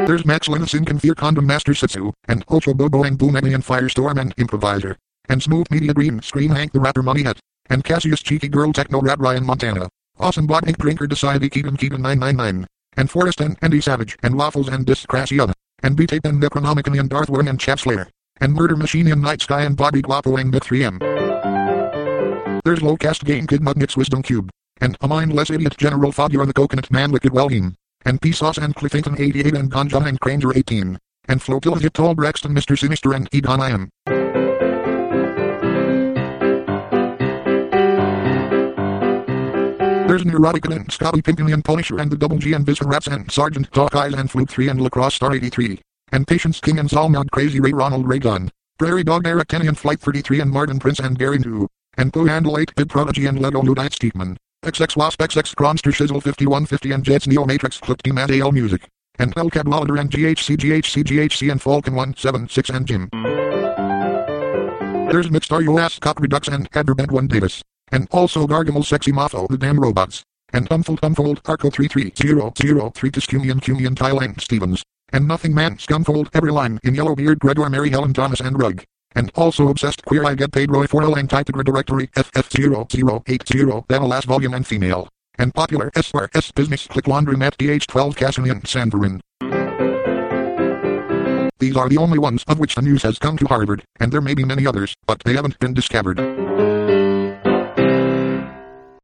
There's Max Linus Fear Condom Master Setsu, and Ultra Bobo and Boomemi and Firestorm and Improviser. And Smooth Media Green Screen Hank the Rapper Money Hat. And Cassius Cheeky Girl Techno Rap Ryan Montana. Awesome Botnik Drinker Decide Keaton 999. And Forrest and Andy Savage and Waffles and Disc Crash Yoda. And B-Tape and Necronomicon and Darth Worm and Chap Slayer. And Murder Machine and Night Sky and Bobby Guapo and Myth 3M. There's Lowcast Game Kid Mudnix Wisdom Cube. And a mindless idiot General Fogger the Coconut Man Wicked Wellheim. And P-Sauce and Cliffington 88 and Ganja and Cranger 18. And Flotilla Hit Tall Braxton Mr. Sinister and Egon I Am. There's Neurotica and Scotty Pimpin and Punisher and the Double G and Visor Raps and Sergeant Talk Eyes and Fluke 3 and Lacrosse Star 83. And Patience King and Zalmod Crazy Ray Ronald Ray Gun. Prairie Dog Eric Kenny and Flight 33 and Martin Prince and Gary 2. And Co-Handle 8-Bit Prodigy and Lego Ludite Steepman. XX Wasp XX Cronster Shizzle 5150 and Jets Neo Matrix Clip Team at AL Music. And Hellcat Wallader and GHC and Falcon 176 and Jim. There's Midstar US Cock Redux and Heatherbed 1 Davis. And also Gargamel Sexy Mofo the Damn Robots. And Tumfold Arco 33003 Tiscumian Thailand Stevens. And Nothing Man Scumfold Everline in Yellowbeard Gregor Mary Helen Thomas and Rugg. And also Obsessed Queer I Get Paid Roy Forel and Typigra Directory FF0080 Devil Last Volume and Female. And Popular S Business Click Laundromat DH12 Cassian Sanverin. These are the only ones of which the news has come to Harvard, and there may be many others, but they haven't been discovered.